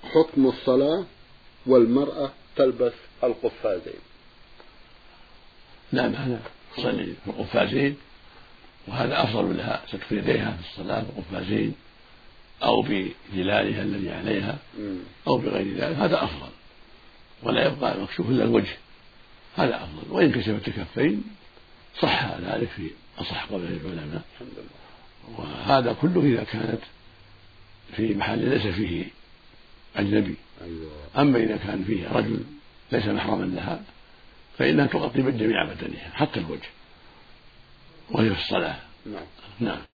حكم الصلاة والمرأة تلبس القفازين. نعم، هذا تصلي في القفازين، وهذا أفضل لها ستر يديها في الصلاة بالقفازين أو بجلالها الذي عليها أو بغير ذلك، هذا أفضل، ولا يبقى مكشوف إلا الوجه، هذا أفضل. وإن كشفت الكفين صح ذلك في أصح قول العلماء. وهذا كله إذا كانت في محل ليس فيه أجنبي. أما إذا كان فيه رجل ليس محرما لها فإنها تغطي بالجميع بدنها حتى الوجه وهي في الصلاة. نعم.